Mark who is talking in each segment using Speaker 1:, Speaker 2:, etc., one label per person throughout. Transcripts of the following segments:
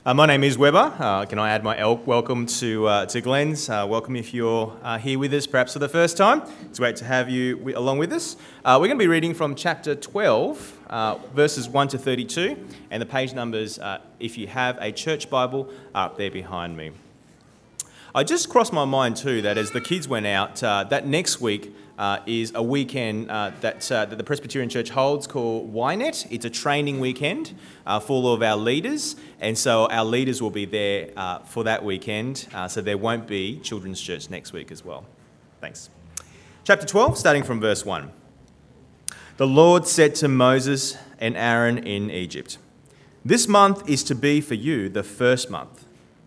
Speaker 1: My name is Weber. Can I add my welcome to Glenn's? Welcome if you're here with us, perhaps for the first time. It's great to have you along with us. We're going to be reading from chapter 12, verses 1 to 32, and the page numbers, if you have a church Bible, are up there behind me. I just crossed my mind too that as the kids went out, that next week is a weekend that the Presbyterian Church holds called YNET. It's a training weekend for all of our leaders, and so our leaders will be there for that weekend, so there won't be children's church next week as well. Thanks. Chapter 12, starting from verse 1. The Lord said to Moses and Aaron in Egypt, "This month is to be for you the first month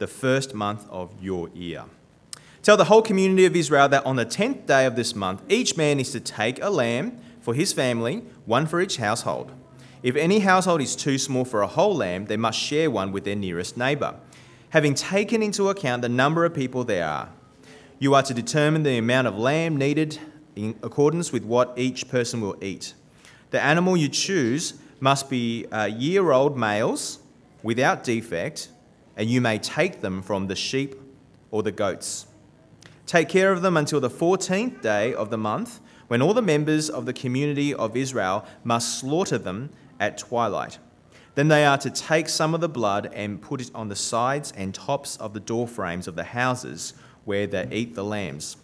Speaker 1: of your year. Tell the whole community of Israel that on the 10th day of this month, each man is to take a lamb for his family, one for each household. If any household is too small for a whole lamb, they must share one with their nearest neighbour, having taken into account the number of people there are. You are to determine the amount of lamb needed in accordance with what each person will eat. The animal you choose must be year-old males without defect, and you may take them from the sheep or the goats. Take care of them until the 14th day of the month, when all the members of the community of Israel must slaughter them at twilight. Then they are to take some of the blood and put it on the sides and tops of the door frames of the houses where they eat the lambs.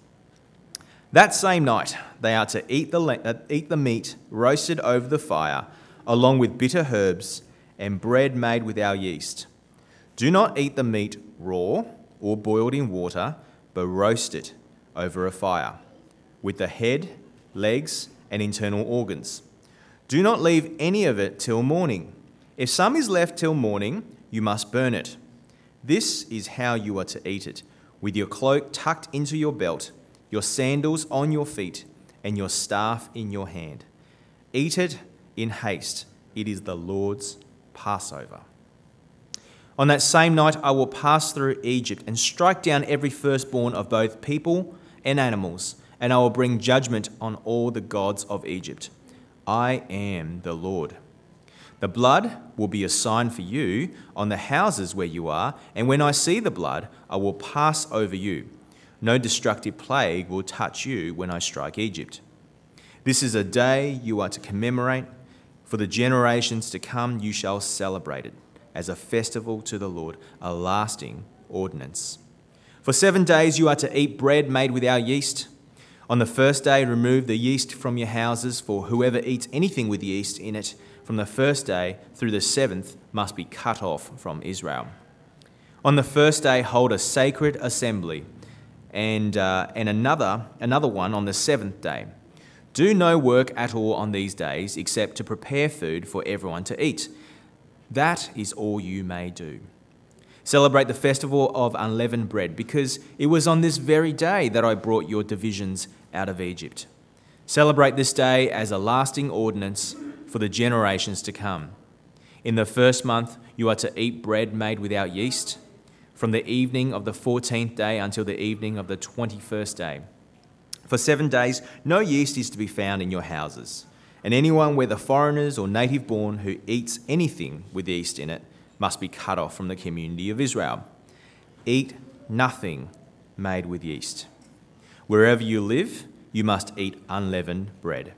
Speaker 1: That same night they are to eat the meat roasted over the fire, along with bitter herbs and bread made without yeast. Do not eat the meat raw or boiled in water, but roast it over a fire, with the head, legs, and internal organs. Do not leave any of it till morning. If some is left till morning, you must burn it. This is how you are to eat it, with your cloak tucked into your belt, your sandals on your feet, and your staff in your hand. Eat it in haste. It is the Lord's Passover. On that same night I will pass through Egypt and strike down every firstborn of both people and animals, and I will bring judgment on all the gods of Egypt. I am the Lord. The blood will be a sign for you on the houses where you are, and when I see the blood, I will pass over you. No destructive plague will touch you when I strike Egypt. This is a day you are to commemorate. For the generations to come you shall celebrate it as a festival to the Lord, a lasting ordinance. For 7 days you are to eat bread made without yeast. On the first day remove the yeast from your houses, for whoever eats anything with yeast in it from the first day through the 7th must be cut off from Israel. On the first day hold a sacred assembly, and another one on the 7th day. Do no work at all on these days except to prepare food for everyone to eat. That is all you may do. Celebrate the festival of unleavened bread, because it was on this very day that I brought your divisions out of Egypt. Celebrate this day as a lasting ordinance for the generations to come. In the first month you are to eat bread made without yeast, from the evening of the 14th day until the evening of the 21st day. For 7 days no yeast is to be found in your houses. And anyone, whether foreigners or native born, who eats anything with yeast in it must be cut off from the community of Israel. Eat nothing made with yeast. Wherever you live, you must eat unleavened bread."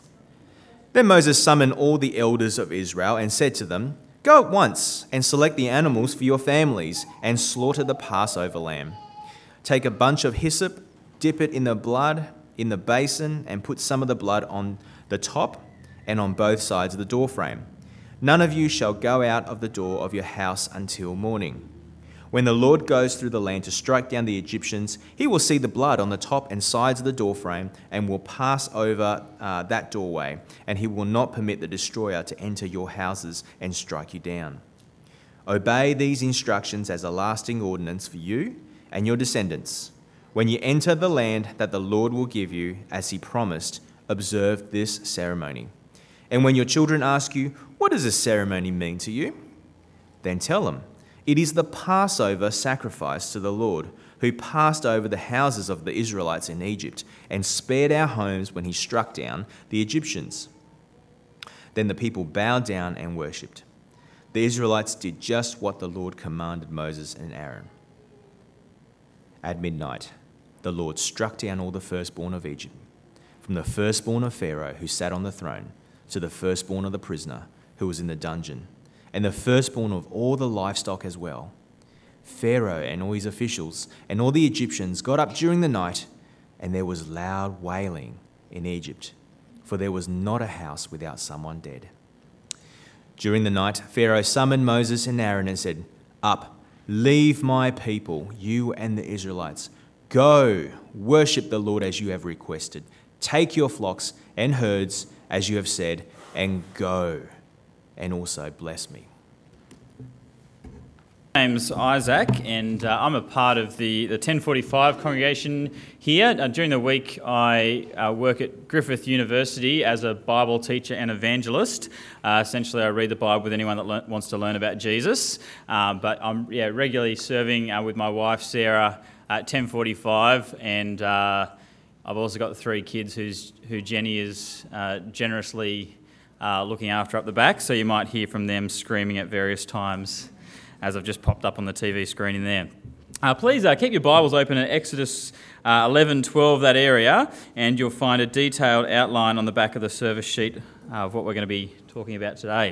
Speaker 1: Then Moses summoned all the elders of Israel and said to them, "Go at once and select the animals for your families and slaughter the Passover lamb. Take a bunch of hyssop, dip it in the blood in the basin, and put some of the blood on the top and on both sides of the doorframe. None of you shall go out of the door of your house until morning. When the Lord goes through the land to strike down the Egyptians, he will see the blood on the top and sides of the doorframe and will pass over that doorway, and he will not permit the destroyer to enter your houses and strike you down. Obey these instructions as a lasting ordinance for you and your descendants. When you enter the land that the Lord will give you, as he promised, observe this ceremony. And when your children ask you, 'What does this ceremony mean to you?' then tell them, 'It is the Passover sacrifice to the Lord, who passed over the houses of the Israelites in Egypt and spared our homes when he struck down the Egyptians.' Then the people bowed down and worshipped. the Israelites did just what the Lord commanded Moses and Aaron. At midnight, the Lord struck down all the firstborn of Egypt, from the firstborn of Pharaoh who sat on the throne to the firstborn of the prisoner who was in the dungeon, and the firstborn of all the livestock as well. Pharaoh and all his officials and all the Egyptians got up during the night, and there was loud wailing in Egypt, for there was not a house without someone dead. During the night, Pharaoh summoned Moses and Aaron and said, "Up, leave my people, you and the Israelites. Go, worship the Lord as you have requested. Take your flocks and herds as you have said, and go, and also bless me."
Speaker 2: My name's Isaac, and I'm a part of the 1045 congregation here. During the week, I work at Griffith University as a Bible teacher and evangelist. Essentially, I read the Bible with anyone that wants to learn about Jesus. But I'm regularly serving with my wife, Sarah, at 1045, and I've also got 3 kids who Jenny is generously looking after up the back, so you might hear from them screaming at various times, as I've just popped up on the TV screen in there. Please keep your Bibles open at Exodus 11:12, that area, and you'll find a detailed outline on the back of the service sheet of what we're going to be talking about today.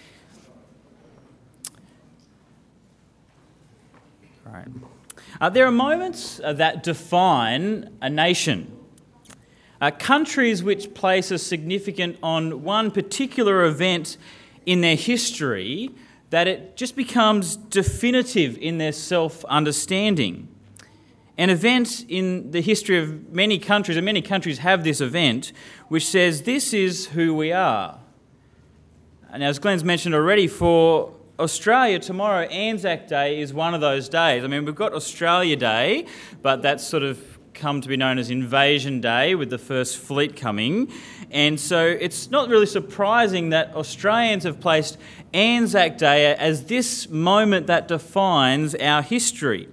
Speaker 2: All right. There are moments that define a nation. Countries which place a significance on one particular event in their history, that it just becomes definitive in their self-understanding. An event in the history of many countries, and many countries have this event, which says this is who we are. And as Glenn's mentioned already, for Australia, tomorrow, Anzac Day is one of those days. I mean, we've got Australia Day, but that's sort of come to be known as Invasion Day with the first fleet coming. And so it's not really surprising that Australians have placed Anzac Day as this moment that defines our history.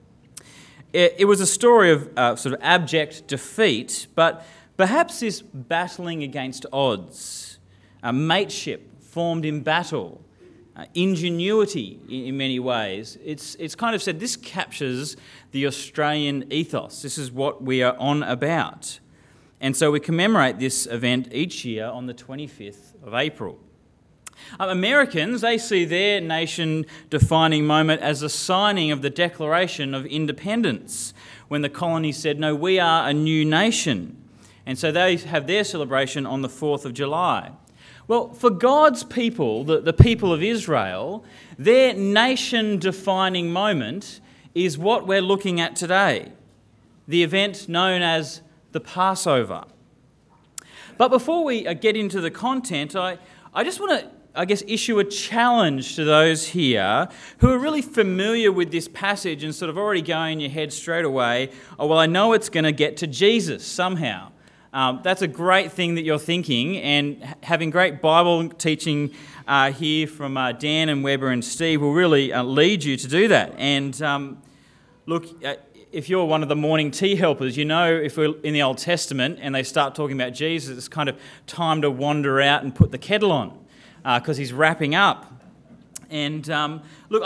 Speaker 2: It was a story of sort of abject defeat, but perhaps this battling against odds, mateship formed in battle, ingenuity in many ways. It's kind of said this captures the Australian ethos. This is what we are on about. And so we commemorate this event each year on the 25th of April. Americans, they see their nation-defining moment as the signing of the Declaration of Independence, when the colonies said, no, we are a new nation. And so they have their celebration on the 4th of July. Well, for God's people, the people of Israel, their nation-defining moment is what we're looking at today, the event known as the Passover. But before we get into the content, I just want to, issue a challenge to those here who are really familiar with this passage and sort of already going in your head straight away, oh, well, I know it's going to get to Jesus somehow. That's a great thing that you're thinking, and having great Bible teaching here from Dan and Weber and Steve will really lead you to do that. And look, if you're one of the morning tea helpers, you know if we're in the Old Testament and they start talking about Jesus, it's kind of time to wander out and put the kettle on because he's wrapping up. And look,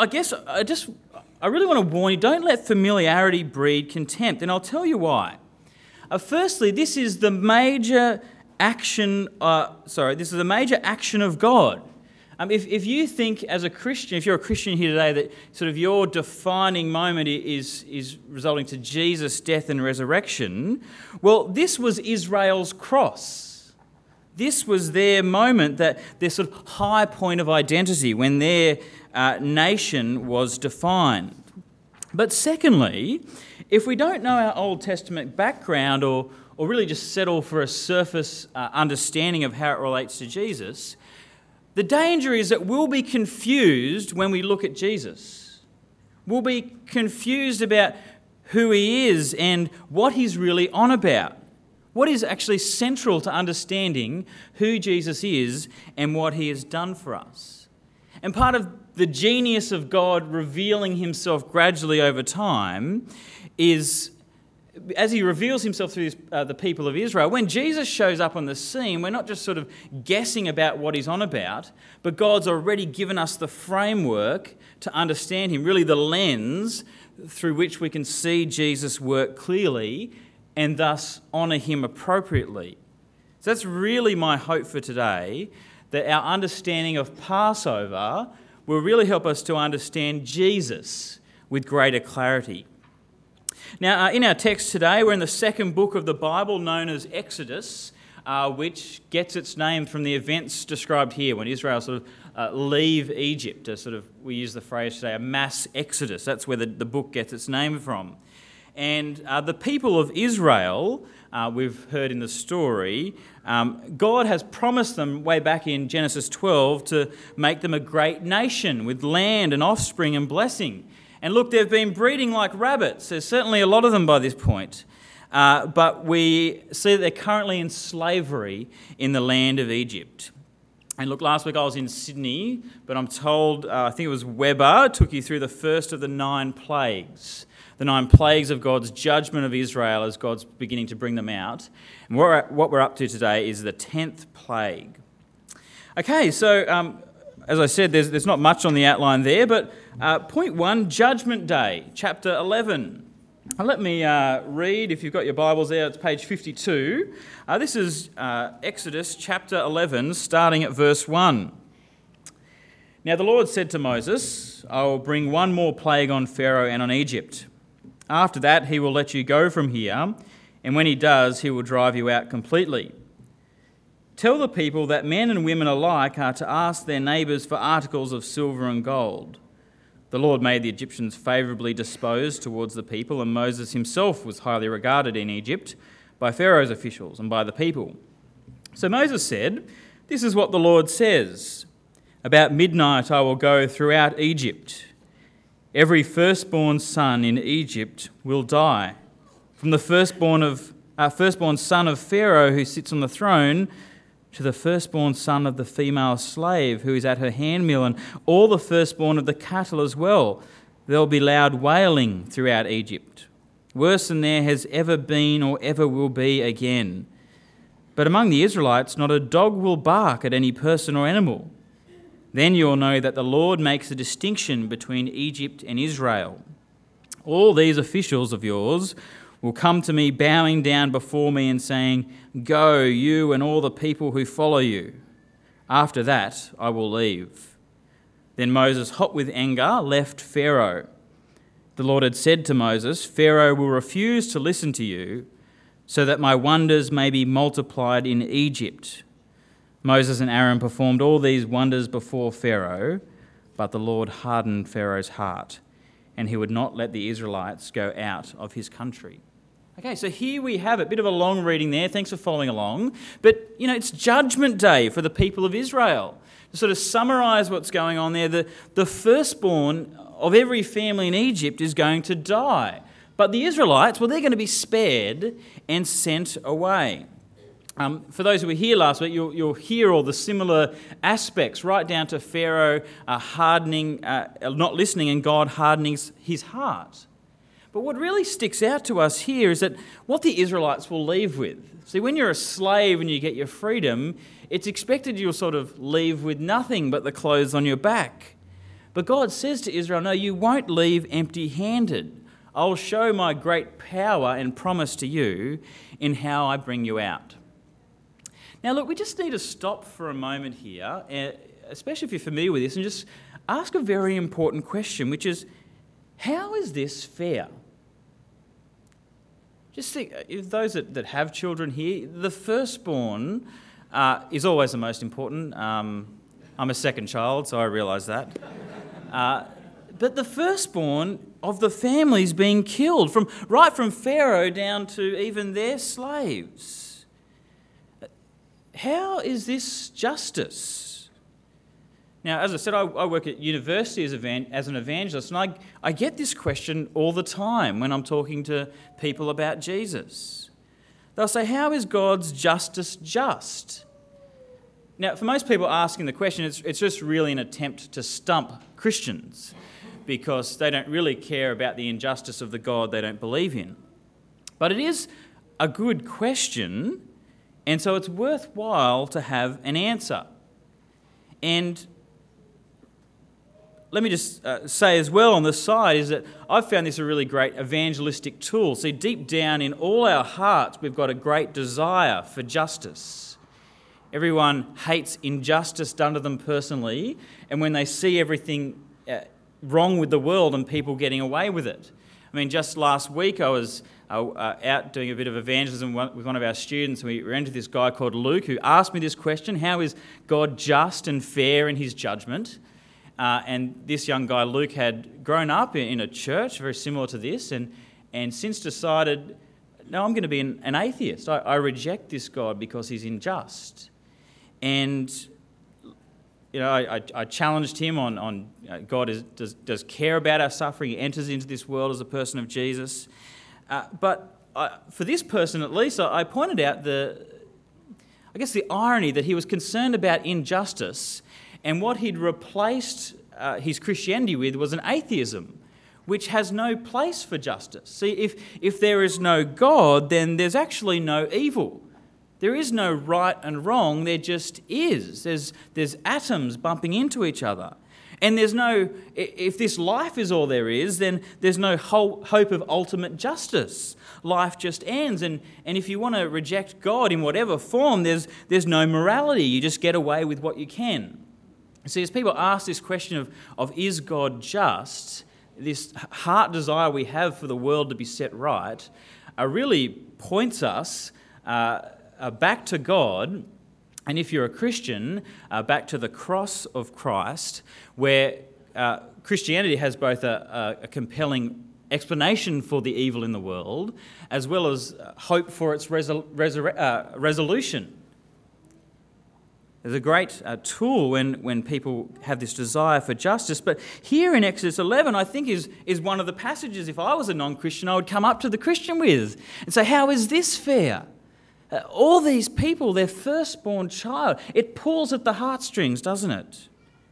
Speaker 2: I really want to warn you, don't let familiarity breed contempt, and I'll tell you why. Firstly, this is the major action. This is the major action of God. If you think as a Christian, if you're a Christian here today, that sort of your defining moment is resulting to Jesus' death and resurrection, well, this was Israel's cross. This was their moment, that their sort of high point of identity when their nation was defined. But secondly, if we don't know our Old Testament background or really just settle for a surface understanding of how it relates to Jesus, the danger is that we'll be confused when we look at Jesus. We'll be confused about who he is and what he's really on about. What is actually central to understanding who Jesus is and what he has done for us. And part of the genius of God revealing himself gradually over time is as he reveals himself through the people of Israel, when Jesus shows up on the scene, we're not just sort of guessing about what he's on about, but God's already given us the framework to understand him, really the lens through which we can see Jesus work clearly and thus honour him appropriately. So that's really my hope for today, that our understanding of Passover will really help us to understand Jesus with greater clarity. Now, in our text today, we're in the second book of the Bible known as Exodus, which gets its name from the events described here when Israel sort of leave Egypt. We use the phrase today, a mass exodus. That's where the book gets its name from. And the people of Israel, we've heard in the story, God has promised them way back in Genesis 12 to make them a great nation with land and offspring and blessing. And look, they've been breeding like rabbits. There's certainly a lot of them by this point. But we see that they're currently in slavery in the land of Egypt. And look, last week I was in Sydney, but I'm told, I think it was Weber, took you through the first of the 9 plagues. The 9 plagues of God's judgment of Israel as God's beginning to bring them out. And what we're up to today is the 10th plague. Okay, so as I said, there's not much on the outline there, but point 1, Judgment Day, chapter 11. Let me read, if you've got your Bibles there, it's page 52. This is Exodus chapter 11, starting at verse 1. Now the Lord said to Moses, I will bring one more plague on Pharaoh and on Egypt. After that, he will let you go from here, and when he does, he will drive you out completely. Tell the people that men and women alike are to ask their neighbours for articles of silver and gold. The Lord made the Egyptians favourably disposed towards the people, and Moses himself was highly regarded in Egypt by Pharaoh's officials and by the people. So Moses said, This is what the Lord says. About midnight I will go throughout Egypt. Every firstborn son in Egypt will die. From the firstborn son of Pharaoh who sits on the throne to the firstborn son of the female slave who is at her handmill, and all the firstborn of the cattle as well. There will be loud wailing throughout Egypt, worse than there has ever been or ever will be again. But among the Israelites not a dog will bark at any person or animal. Then you will know that the Lord makes a distinction between Egypt and Israel. All these officials of yours will come to me bowing down before me and saying, Go, you and all the people who follow you. After that, I will leave. Then Moses, hot with anger, left Pharaoh. The Lord had said to Moses, Pharaoh will refuse to listen to you, so that my wonders may be multiplied in Egypt. Moses and Aaron performed all these wonders before Pharaoh, but the Lord hardened Pharaoh's heart, and he would not let the Israelites go out of his country. Okay, so here we have it. Bit of a long reading there. Thanks for following along. But, it's Judgment Day for the people of Israel. To sort of summarise what's going on there, the firstborn of every family in Egypt is going to die. But the Israelites, well, they're going to be spared and sent away. For those who were here last week, you'll hear all the similar aspects, right down to Pharaoh hardening, not listening, and God hardening his heart. But what really sticks out to us here is that what the Israelites will leave with. See, when you're a slave and you get your freedom, it's expected you'll sort of leave with nothing but the clothes on your back. But God says to Israel, no, you won't leave empty-handed. I'll show my great power and promise to you in how I bring you out. Now, look, we just need to stop for a moment here, especially if you're familiar with this, and just ask a very important question, which is, how is this fair? Just think, if those that have children here, the firstborn is always the most important. I'm a second child, so I realise that. But the firstborn of the family is being killed, right from Pharaoh down to even their slaves. How is this justice? Now, as I said, I work at university as an evangelist, and I get this question all the time when I'm talking to people about Jesus. They'll say, how is God's justice just? Now, for most people asking the question, it's just really an attempt to stump Christians because they don't really care about the injustice of the God they don't believe in. But it is a good question, and so it's worthwhile to have an answer. And let me just say as well on the side is that I've found this a really great evangelistic tool. See, deep down in all our hearts, we've got a great desire for justice. Everyone hates injustice done to them personally, and when they see everything wrong with the world and people getting away with it. I mean, just last week I was out doing a bit of evangelism with one of our students, and we ran into this guy called Luke who asked me this question: how is God just and fair in his judgment? And this young guy, Luke, had grown up in a church very similar to this and since decided, no, I'm going to be an atheist. I reject this God because he's unjust. And I challenged him on God does care about our suffering. He enters into this world as a person of Jesus. But for this person at least, I pointed out the irony that he was concerned about injustice, and what he'd replaced his Christianity with was an atheism, which has no place for justice. See, if there is no God, then there's actually no evil. There is no right and wrong, there just is. There's atoms bumping into each other. And if this life is all there is, then there's no hope of ultimate justice. Life just ends. And if you want to reject God in whatever form, there's no morality. You just get away with what you can. See, as people ask this question of is God just, this heart desire we have for the world to be set right really points us back to God, and if you're a Christian, back to the cross of Christ, where Christianity has both a compelling explanation for the evil in the world, as well as hope for its resolution. There's a great tool when people have this desire for justice. But here in Exodus 11, I think is one of the passages, if I was a non-Christian, I would come up to the Christian with and say, how is this fair? All these people, their firstborn child, it pulls at the heartstrings, doesn't it?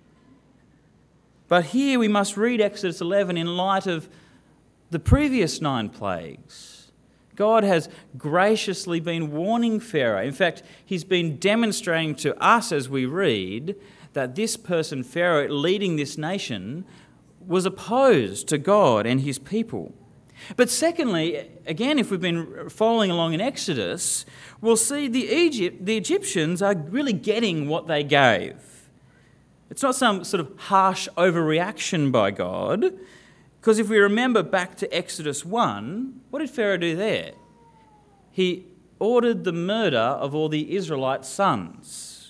Speaker 2: But here we must read Exodus 11 in light of the previous 9 plagues. God has graciously been warning Pharaoh. In fact, he's been demonstrating to us as we read that this person, Pharaoh, leading this nation, was opposed to God and his people. But secondly, again, if we've been following along in Exodus, we'll see the Egyptians are really getting what they gave. It's not some sort of harsh overreaction by God, because if we remember back to Exodus 1, what did Pharaoh do there? He ordered the murder of all the Israelite sons.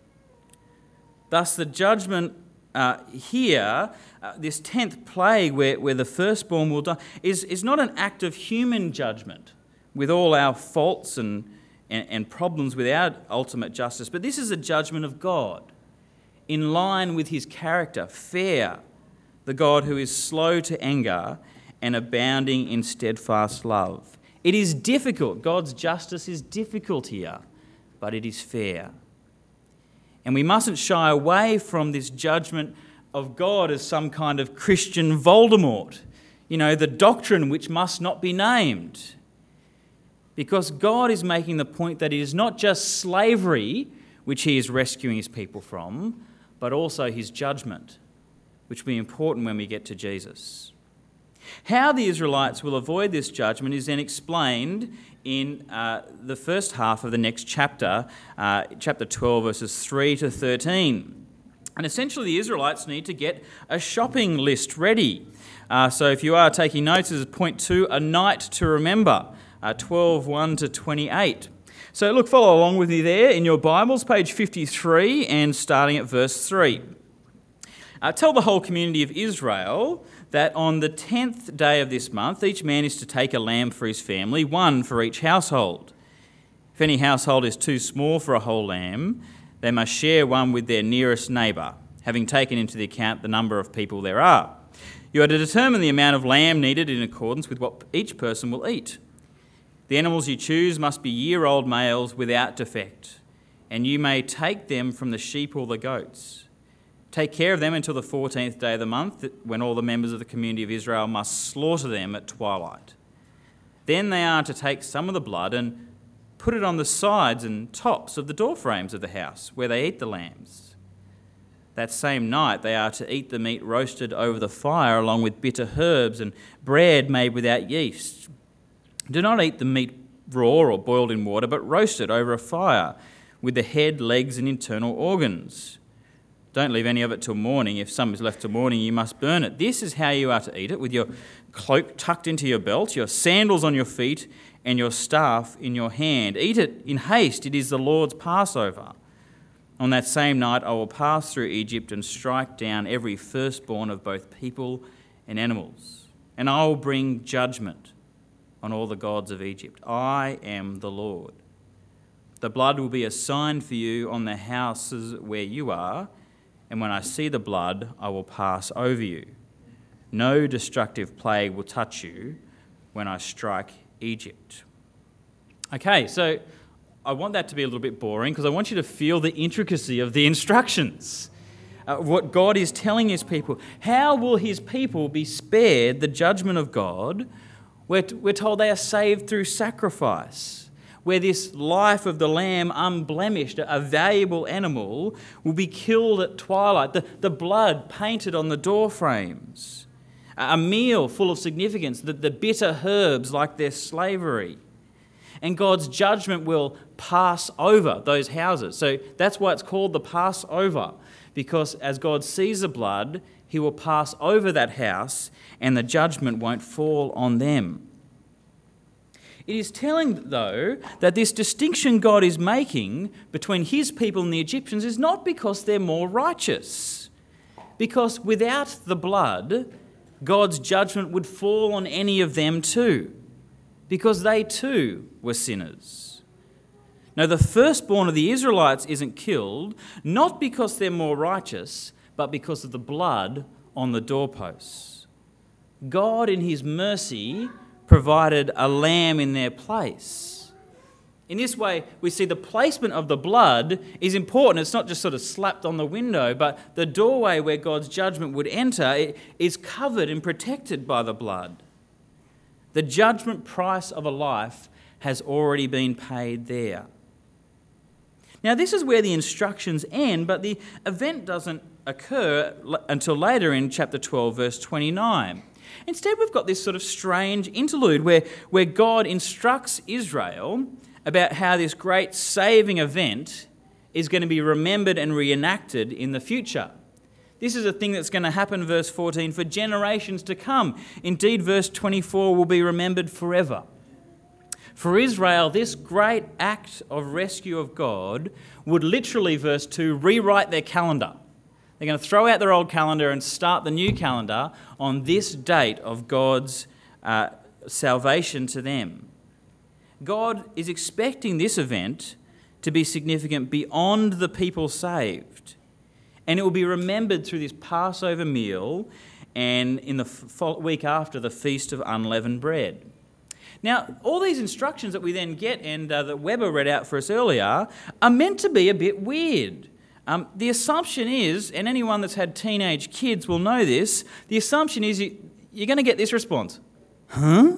Speaker 2: Thus the judgment here, this 10th plague where the firstborn will die, is not an act of human judgment with all our faults and problems without ultimate justice, but this is a judgment of God in line with his character, fair, the God who is slow to anger and abounding in steadfast love. It is difficult. God's justice is difficult here, but it is fair. And we mustn't shy away from this judgment of God as some kind of Christian Voldemort, the doctrine which must not be named. Because God is making the point that it is not just slavery which he is rescuing his people from, but also his judgment, which will be important when we get to Jesus. How the Israelites will avoid this judgment is then explained in the first half of the next chapter, chapter 12, verses 3 to 13. And essentially the Israelites need to get a shopping list ready. So if you are taking notes, this is point 2, a night to remember, 12:1 to 28. So look, follow along with me there in your Bibles, page 53 and starting at verse 3. Tell the whole community of Israel that on the 10th day of this month, each man is to take a lamb for his family, one for each household. If any household is too small for a whole lamb, they must share one with their nearest neighbour, having taken into the account the number of people there are. You are to determine the amount of lamb needed in accordance with what each person will eat. The animals you choose must be year-old males without defect, and you may take them from the sheep or the goats. Take care of them until the 14th day of the month, when all the members of the community of Israel must slaughter them at twilight. Then they are to take some of the blood and put it on the sides and tops of the door frames of the house where they eat the lambs. That same night they are to eat the meat roasted over the fire along with bitter herbs and bread made without yeast. Do not eat the meat raw or boiled in water, but roasted over a fire with the head, legs and internal organs. Don't leave any of it till morning. If some is left till morning, you must burn it. This is how you are to eat it, with your cloak tucked into your belt, your sandals on your feet, and your staff in your hand. Eat it in haste. It is the Lord's Passover. On that same night I will pass through Egypt and strike down every firstborn of both people and animals, and I will bring judgment on all the gods of Egypt. I am the Lord. The blood will be a sign for you on the houses where you are, and when I see the blood, I will pass over you. No destructive plague will touch you when I strike Egypt. Okay, so I want that to be a little bit boring because I want you to feel the intricacy of the instructions. What God is telling his people. How will his people be spared the judgment of God? We're told they are saved through sacrifice, where this life of the lamb, unblemished, a valuable animal, will be killed at twilight, the blood painted on the door frames, a meal full of significance, the bitter herbs like their slavery. And God's judgment will pass over those houses. So that's why it's called the Passover, because as God sees the blood, he will pass over that house and the judgment won't fall on them. It is telling, though, that this distinction God is making between his people and the Egyptians is not because they're more righteous. Because without the blood, God's judgment would fall on any of them too, because they too were sinners. Now, the firstborn of the Israelites isn't killed, not because they're more righteous, but because of the blood on the doorposts. God, in his mercy, provided a lamb in their place. In this way, we see the placement of the blood is important. It's not just sort of slapped on the window, but the doorway where God's judgment would enter is covered and protected by the blood. The judgment price of a life has already been paid there. Now, this is where the instructions end, but the event doesn't occur until later in chapter 12, verse 29. Instead, we've got this sort of strange interlude where God instructs Israel about how this great saving event is going to be remembered and reenacted in the future. This is a thing that's going to happen, verse 14, for generations to come. Indeed, verse 24 will be remembered forever. For Israel, this great act of rescue of God would literally, verse 2, rewrite their calendar. They're going to throw out their old calendar and start the new calendar on this date of God's salvation to them. God is expecting this event to be significant beyond the people saved. And it will be remembered through this Passover meal and in the week after the Feast of Unleavened Bread. Now, all these instructions that we then get and that Weber read out for us earlier are meant to be a bit weird. The assumption is, and anyone that's had teenage kids will know this, the assumption is you're going to get this response. Huh?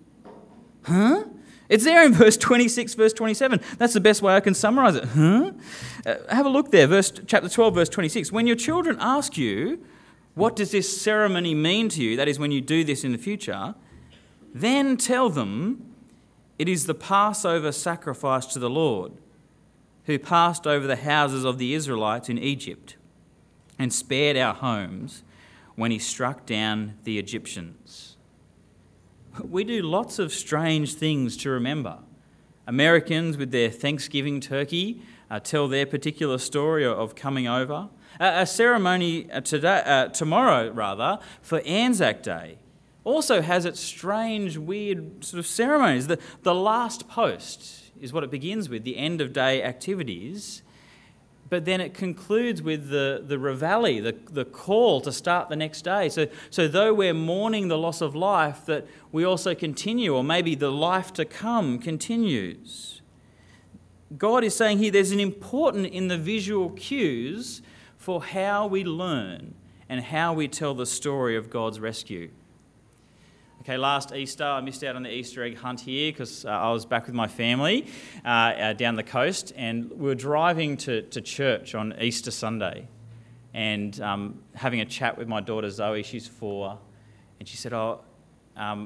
Speaker 2: Huh? It's there in verse 26, verse 27. That's the best way I can summarise it. Huh? Have a look there, chapter 12, verse 26. When your children ask you, what does this ceremony mean to you, that is when you do this in the future, then tell them it is the Passover sacrifice to the Lord, who passed over the houses of the Israelites in Egypt and spared our homes when he struck down the Egyptians. We do lots of strange things to remember. Americans with their Thanksgiving turkey tell their particular story of coming over. A ceremony tomorrow for Anzac Day also has its strange, weird sort of ceremonies. The last post is what it begins with, the end of day activities. But then it concludes with the reveille, the call to start the next day. So though we're mourning the loss of life, that we also continue, or maybe the life to come continues. God is saying here there's an important in the visual cues for how we learn and how we tell the story of God's rescue. Okay, last Easter, I missed out on the Easter egg hunt here because I was back with my family down the coast, and we were driving to church on Easter Sunday and having a chat with my daughter Zoe. She's 4, and she said, where are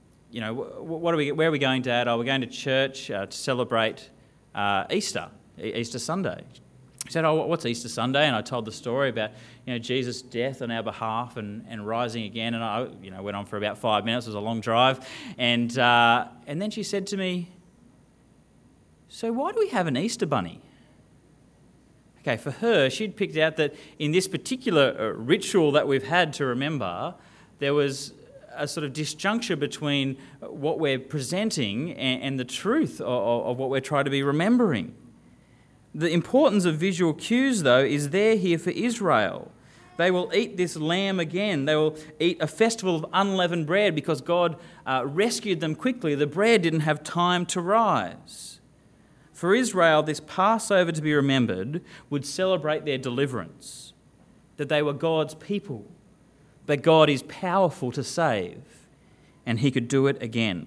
Speaker 2: we going, Dad? Oh, we're going to church to celebrate Easter Sunday. She said, oh, what's Easter Sunday? And I told the story about, Jesus' death on our behalf and rising again. And I, went on for about 5 minutes. It was a long drive. And then she said to me, so why do we have an Easter bunny? Okay, for her, she'd picked out that in this particular ritual that we've had to remember, there was a sort of disjuncture between what we're presenting and the truth of what we're trying to be remembering. The importance of visual cues, though, is there here for Israel. They will eat this lamb again. They will eat a festival of unleavened bread because God rescued them quickly. The bread didn't have time to rise. For Israel, this Passover to be remembered would celebrate their deliverance, that they were God's people, that God is powerful to save, and he could do it again.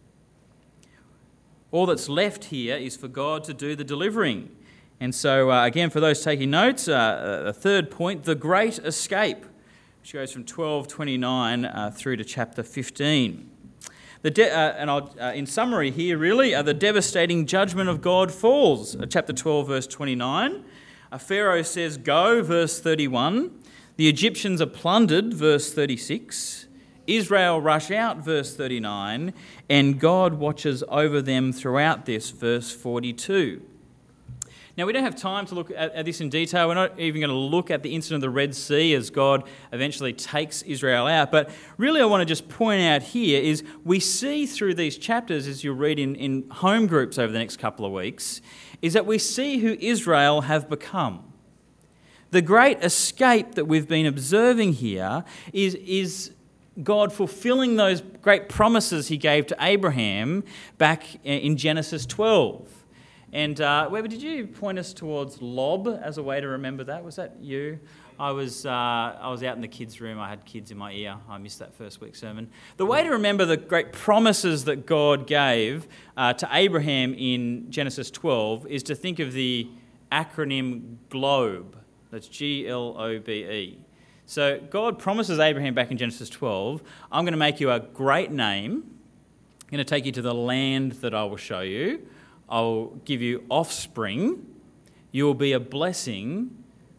Speaker 2: All that's left here is for God to do the delivering. And so, again, for those taking notes, a third point, the great escape, which goes from 12:29 through to chapter 15. In summary here, really, the devastating judgment of God falls. Chapter 12, verse 29. Pharaoh says, go, verse 31. The Egyptians are plundered, verse 36. Israel rush out, verse 39. And God watches over them throughout this, verse 42. Now, we don't have time to look at this in detail. We're not even going to look at the incident of the Red Sea as God eventually takes Israel out. But really, I want to just point out here is we see through these chapters, as you'll read in home groups over the next couple of weeks, is that we see who Israel have become. The great escape that we've been observing here is God fulfilling those great promises he gave to Abraham back in Genesis 12. And Weber, did you point us towards Lob as a way to remember that? Was that you? I was out in the kids' room. I had kids in my ear. I missed that first week's sermon. The way to remember the great promises that God gave to Abraham in Genesis 12 is to think of the acronym GLOBE. That's GLOBE. So God promises Abraham back in Genesis 12, I'm going to make you a great name. I'm going to take you to the land that I will show you. I'll give you offspring. You will be a blessing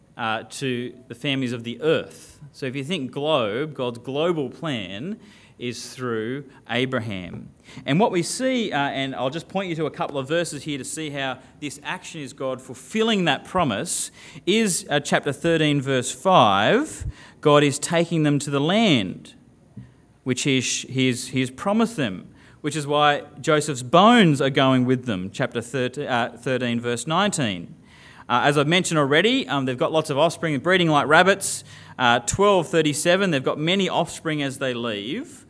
Speaker 2: to the families of the earth. So if you think globe, God's global plan is through Abraham. And what we see, and I'll just point you to a couple of verses here to see how this action is God fulfilling that promise, is chapter 13, verse 5. God is taking them to the land which he's promised them, which is why Joseph's bones are going with them, chapter 13, verse 19. As I've mentioned already, they've got lots of offspring, breeding like rabbits. 12:37, they've got many offspring as they leave.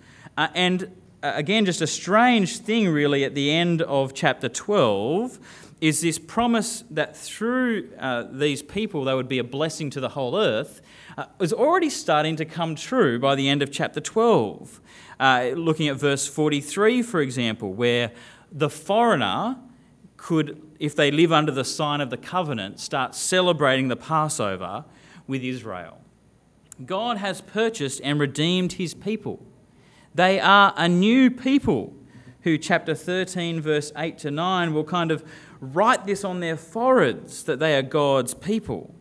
Speaker 2: Again, just a strange thing really at the end of chapter 12 is this promise that through these people they would be a blessing to the whole earth was already starting to come true by the end of chapter 12. Looking at verse 43, for example, where the foreigner could, if they live under the sign of the covenant, start celebrating the Passover with Israel. God has purchased and redeemed his people. They are a new people who, chapter 13, verse 8 to 9, will kind of write this on their foreheads, that they are God's people.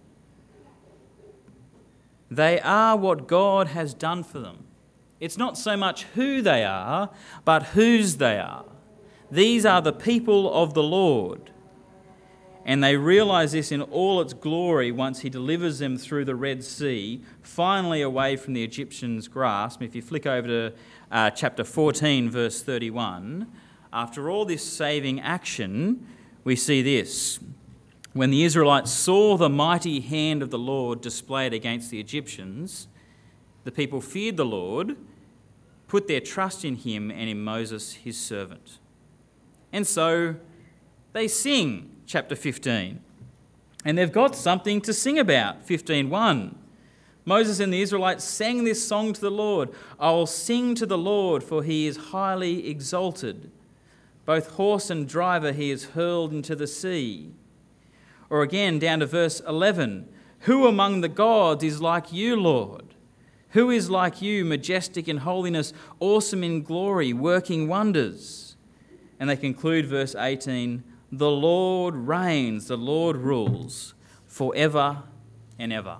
Speaker 2: They are what God has done for them. It's not so much who they are, but whose they are. These are the people of the Lord. And they realise this in all its glory once he delivers them through the Red Sea, finally away from the Egyptians' grasp. If you flick over to chapter 14, verse 31, after all this saving action, we see this. When the Israelites saw the mighty hand of the Lord displayed against the Egyptians, the people feared the Lord, put their trust in him and in Moses, his servant. And so they sing, chapter 15. And they've got something to sing about, 15:1. Moses and the Israelites sang this song to the Lord. I will sing to the Lord, for he is highly exalted. Both horse and driver he is hurled into the sea. Or again, down to verse 11. Who among the gods is like you, Lord? Who is like you, majestic in holiness, awesome in glory, working wonders? And they conclude verse 18. The Lord reigns, the Lord rules, forever and ever.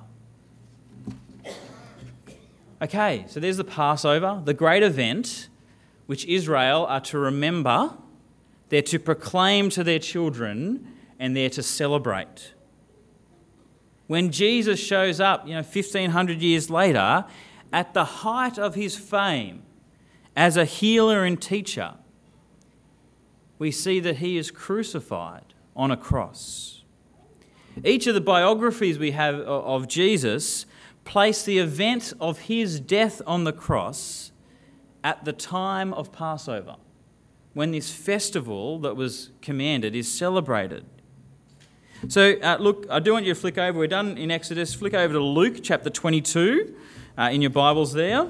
Speaker 2: Okay, so there's the Passover, the great event which Israel are to remember, they're to proclaim to their children, and they're to celebrate. When Jesus shows up, 1,500 years later, at the height of his fame as a healer and teacher, we see that he is crucified on a cross. Each of the biographies we have of Jesus place the event of his death on the cross at the time of Passover, when this festival that was commanded is celebrated. So look, I do want you to flick over. We're done in Exodus. Flick over to Luke chapter 22 in your Bibles there.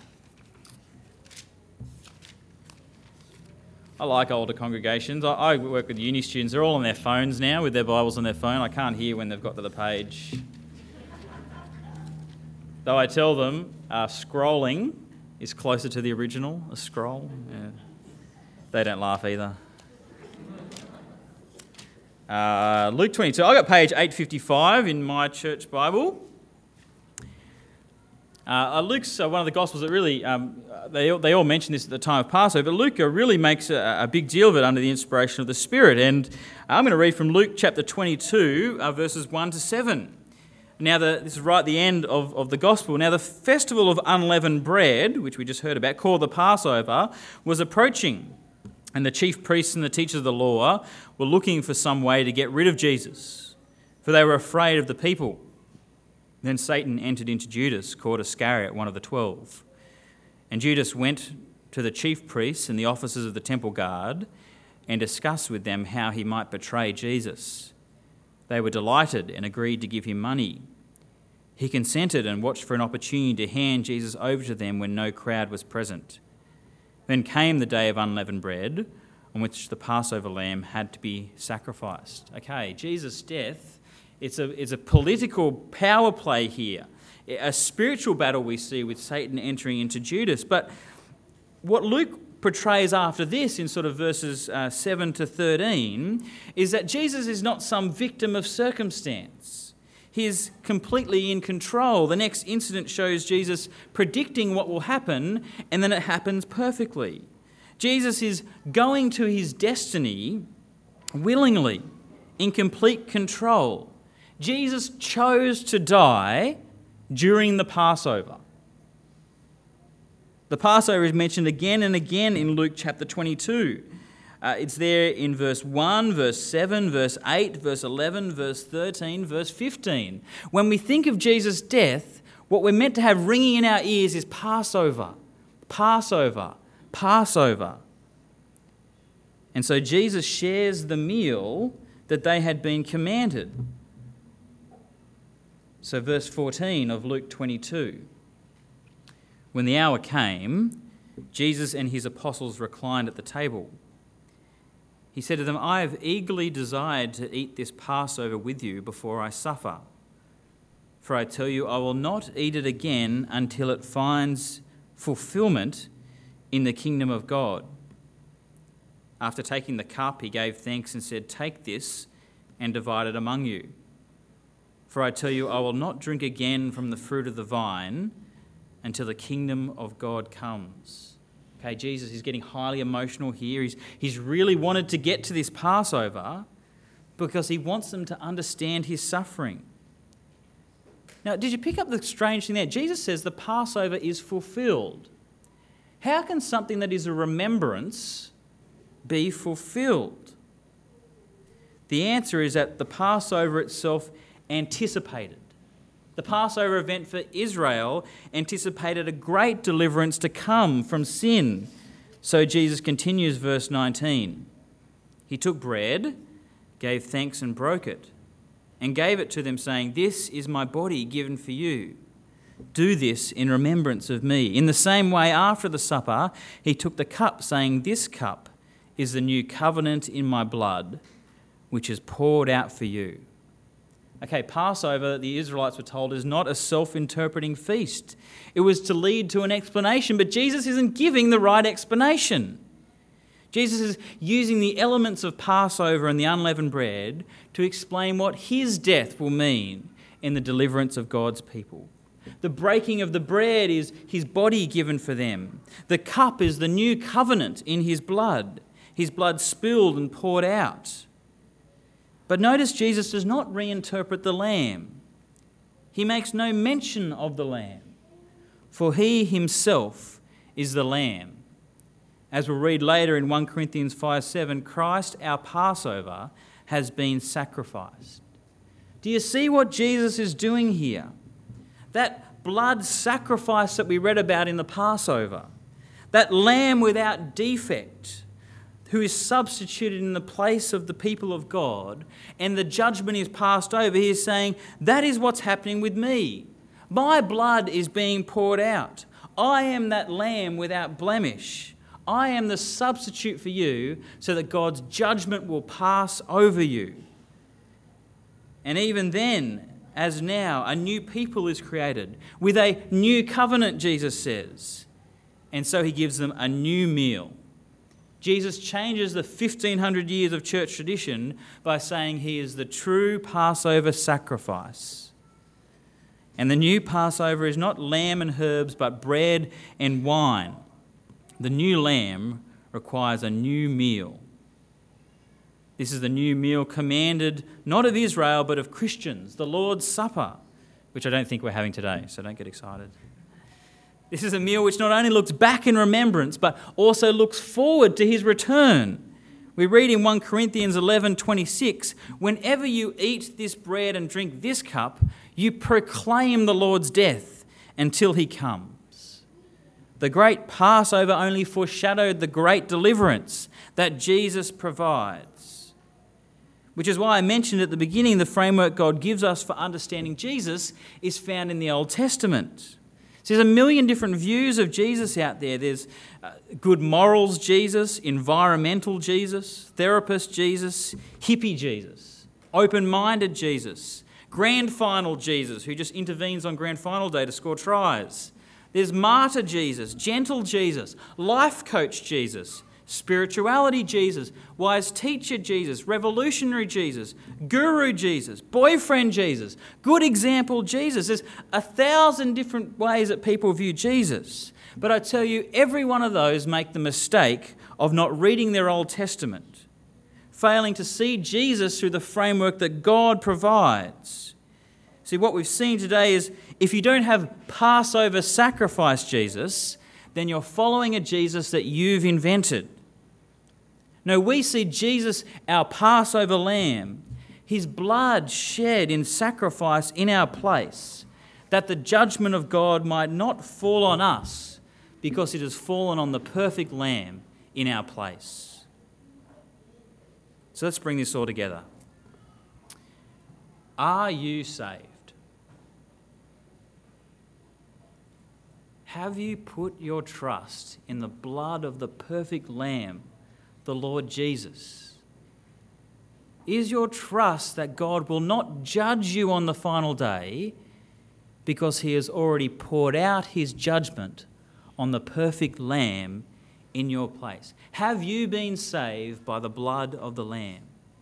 Speaker 2: I like older congregations. I work with uni students. They're all on their phones now with their Bibles on their phone. I can't hear when they've got to the page. Though I tell them scrolling is closer to the original, a scroll. Yeah. They don't laugh either. Luke 22. I've got page 855 in my church Bible. Luke's one of the Gospels that really, they all mention this at the time of Passover, but Luke really makes a big deal of it under the inspiration of the Spirit. And I'm going to read from Luke chapter 22, verses 1 to 7. Now, this is right at the end of the Gospel. Now, the festival of unleavened bread, which we just heard about, called the Passover, was approaching. And the chief priests and the teachers of the law were looking for some way to get rid of Jesus, for they were afraid of the people. Then Satan entered into Judas, called Iscariot, one of the 12. And Judas went to the chief priests and the officers of the temple guard and discussed with them how he might betray Jesus. They were delighted and agreed to give him money. He consented and watched for an opportunity to hand Jesus over to them when no crowd was present. Then came the day of unleavened bread, on which the Passover lamb had to be sacrificed. Okay, Jesus' death, it's a political power play here, a spiritual battle we see with Satan entering into Judas. But what Luke portrays after this in sort of verses 7 to 13 is that Jesus is not some victim of circumstance. He is completely in control. The next incident shows Jesus predicting what will happen, and then it happens perfectly. Jesus is going to his destiny willingly, in complete control. Jesus chose to die during the Passover. The Passover is mentioned again and again in Luke chapter 22. It's there in verse 1, verse 7, verse 8, verse 11, verse 13, verse 15. When we think of Jesus' death, what we're meant to have ringing in our ears is Passover, Passover, Passover. And so Jesus shares the meal that they had been commanded. So verse 14 of Luke 22. When the hour came, Jesus and his apostles reclined at the table. He said to them, I have eagerly desired to eat this Passover with you before I suffer. For I tell you, I will not eat it again until it finds fulfillment in the kingdom of God. After taking the cup, he gave thanks and said, take this and divide it among you. For I tell you, I will not drink again from the fruit of the vine until the kingdom of God comes. Okay, Jesus is getting highly emotional here. He's really wanted to get to this Passover because he wants them to understand his suffering. Now, did you pick up the strange thing there? Jesus says the Passover is fulfilled. How can something that is a remembrance be fulfilled? The answer is that the Passover itself anticipated. The Passover event for Israel anticipated a great deliverance to come from sin. So Jesus continues, verse 19. He took bread, gave thanks and broke it, and gave it to them, saying, this is my body given for you. Do this in remembrance of me. In the same way, after the supper, he took the cup, saying, This cup is the new covenant in my blood, which is poured out for you. Okay, Passover, the Israelites were told, is not a self-interpreting feast. It was to lead to an explanation, but Jesus isn't giving the right explanation. Jesus is using the elements of Passover and the unleavened bread to explain what his death will mean in the deliverance of God's people. The breaking of the bread is his body given for them. The cup is the new covenant in his blood spilled and poured out. But notice Jesus does not reinterpret the lamb. He makes no mention of the lamb, for he himself is the lamb. As we'll read later in 1 Corinthians 5:7, Christ, our Passover, has been sacrificed. Do you see what Jesus is doing here? That blood sacrifice that we read about in the Passover, that lamb without defect, who is substituted in the place of the people of God, and the judgment is passed over, he is saying, that is what's happening with me. My blood is being poured out. I am that lamb without blemish. I am the substitute for you so that God's judgment will pass over you. And even then, as now, a new people is created with a new covenant, Jesus says. And so he gives them a new meal. Jesus changes the 1,500 years of church tradition by saying he is the true Passover sacrifice. And the new Passover is not lamb and herbs, but bread and wine. The new lamb requires a new meal. This is the new meal commanded not of Israel, but of Christians, the Lord's Supper, which I don't think we're having today, so don't get excited. This is a meal which not only looks back in remembrance, but also looks forward to his return. We read in 1 Corinthians 11:26, whenever you eat this bread and drink this cup, you proclaim the Lord's death until he comes. The great Passover only foreshadowed the great deliverance that Jesus provides, which is why I mentioned at the beginning the framework God gives us for understanding Jesus is found in the Old Testament. So there's a million different views of Jesus out there. There's good morals Jesus, environmental Jesus, therapist Jesus, hippie Jesus, open-minded Jesus, grand final Jesus, who just intervenes on grand final day to score tries. There's martyr Jesus, gentle Jesus, life coach Jesus, spirituality Jesus, wise teacher Jesus, revolutionary Jesus, guru Jesus, boyfriend Jesus, good example Jesus. There's 1,000 different ways that people view Jesus. But I tell you, every one of those make the mistake of not reading their Old Testament, failing to see Jesus through the framework that God provides. See, what we've seen today is if you don't have Passover sacrifice Jesus, then you're following a Jesus that you've invented. No, we see Jesus, our Passover lamb, his blood shed in sacrifice in our place, that the judgment of God might not fall on us because it has fallen on the perfect lamb in our place. So let's bring this all together. Are you saved? Have you put your trust in the blood of the perfect lamb, the Lord Jesus? Is your trust that God will not judge you on the final day because he has already poured out his judgment on the perfect lamb in your place? Have you been saved by the blood of the lamb?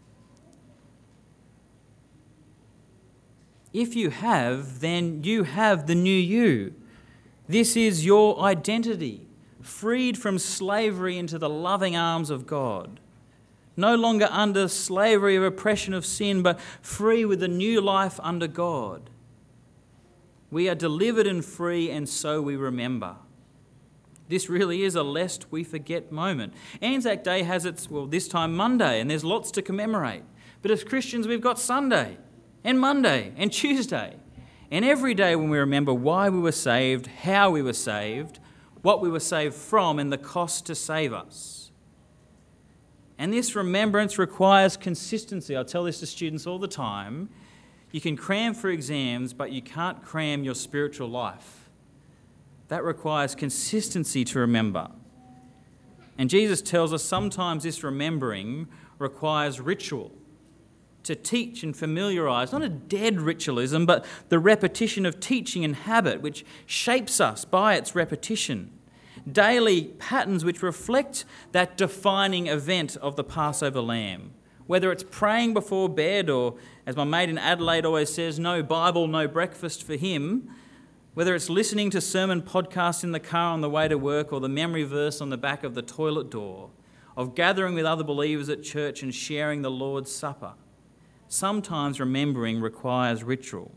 Speaker 2: If you have, then you have the new you. This is your identity, freed from slavery into the loving arms of God. No longer under slavery of oppression of sin, but free with a new life under God. We are delivered and free, and so we remember. This really is a lest we forget moment. Anzac Day has its, this time Monday, and there's lots to commemorate. But as Christians, we've got Sunday, and Monday, and Tuesday. And every day when we remember why we were saved, how we were saved, what we were saved from, and the cost to save us. And this remembrance requires consistency. I tell this to students all the time. You can cram for exams, but you can't cram your spiritual life. That requires consistency to remember. And Jesus tells us sometimes this remembering requires ritual, to teach and familiarise, not a dead ritualism, but the repetition of teaching and habit, which shapes us by its repetition. Daily patterns which reflect that defining event of the Passover lamb. Whether it's praying before bed or, as my mate in Adelaide always says, no Bible, no breakfast for him. Whether it's listening to sermon podcasts in the car on the way to work or the memory verse on the back of the toilet door. Of gathering with other believers at church and sharing the Lord's Supper. Sometimes remembering requires ritual.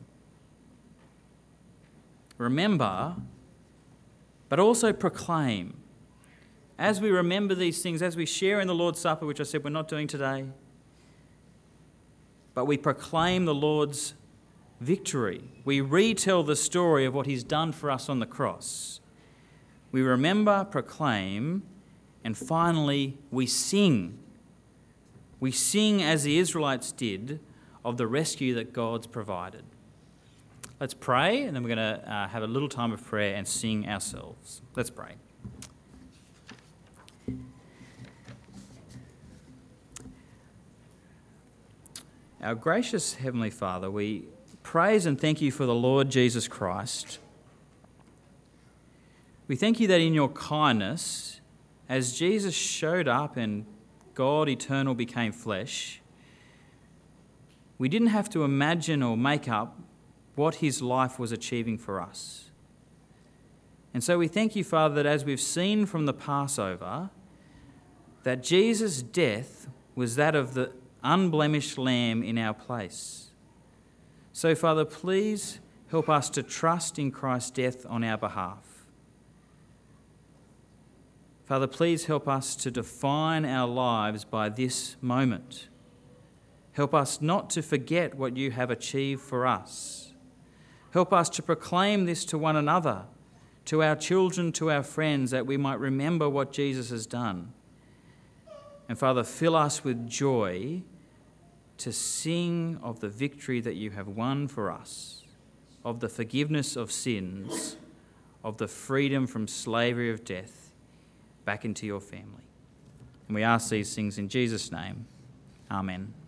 Speaker 2: Remember, but also proclaim. As we remember these things, as we share in the Lord's Supper, which I said we're not doing today, but we proclaim the Lord's victory. We retell the story of what he's done for us on the cross. We remember, proclaim, and finally we sing. We sing as the Israelites did of the rescue that God's provided. Let's pray, and then we're going to have a little time of prayer and sing ourselves. Let's pray. Our gracious Heavenly Father, we praise and thank you for the Lord Jesus Christ. We thank you that in your kindness, as Jesus showed up and God eternal became flesh, we didn't have to imagine or make up what his life was achieving for us. And so we thank you, Father, that as we've seen from the Passover, that Jesus' death was that of the unblemished lamb in our place. So, Father, please help us to trust in Christ's death on our behalf. Father, please help us to define our lives by this moment. Help us not to forget what you have achieved for us. Help us to proclaim this to one another, to our children, to our friends, that we might remember what Jesus has done. And Father, fill us with joy to sing of the victory that you have won for us, of the forgiveness of sins, of the freedom from slavery of death back into your family. And we ask these things in Jesus' name. Amen.